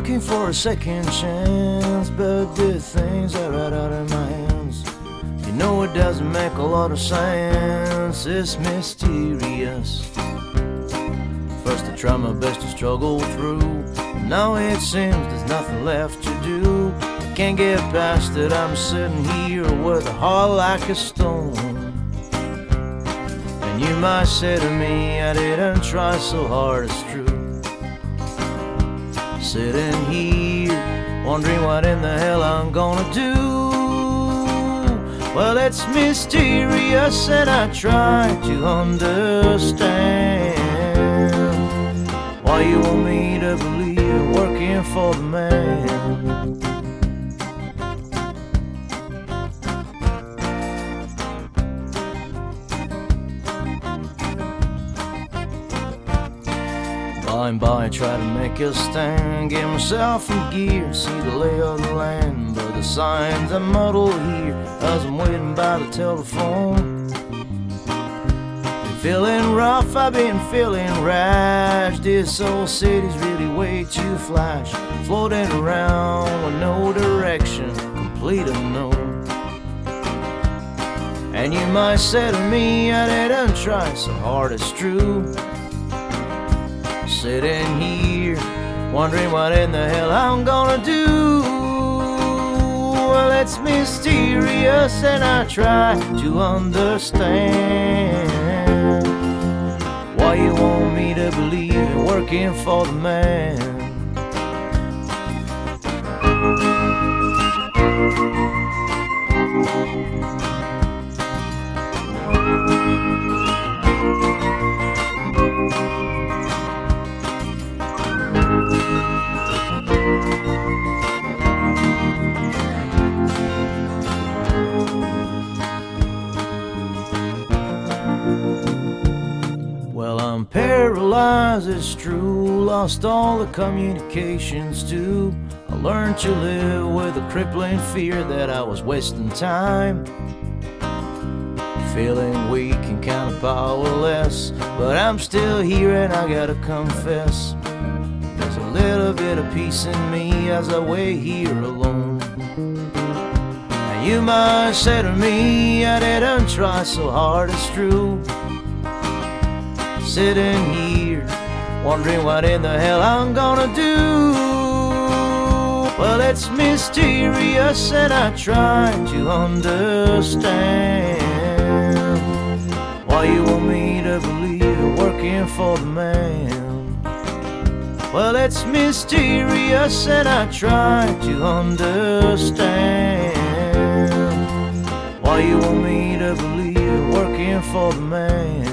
looking for a second chance, but the things are right out of my hands. You know it doesn't make a lot of sense. It's mysterious. First I try my best to struggle through. Now it seems there's nothing left to do. I can't get past it. I'm sitting here with a heart like a stone. And you might say to me, I didn't try so hard, it's true. Sitting here, wondering what in the hell I'm gonna do. Well, it's mysterious and I try to understand why you want me to believe you're working for the man. By and by I try to make a stand, get myself in gear, see the lay of the land. But the signs are muddled here as I'm waiting by the telephone. Been feeling rough, I've been feeling rash. This old city's really way too flash, floating around with no direction, complete unknown. And you might say to me, I didn't try so hard, it's true. Sitting here, wondering what in the hell I'm gonna do. Well, it's mysterious and I try to understand why you want me to believe you're working for the man. Well, I'm paralyzed, it's true. Lost all the communications too. I learned to live with a crippling fear that I was wasting time. Feeling weak and kind of powerless, but I'm still here and I gotta confess, there's a little bit of peace in me as I wait here alone. And you might say to me, I didn't try so hard, it's true. Sitting here, wondering what in the hell I'm gonna do. Well, it's mysterious and I try to understand why you want me to believe you're working for the man. Well, it's mysterious and I try to understand why you want me to believe you're working for the man.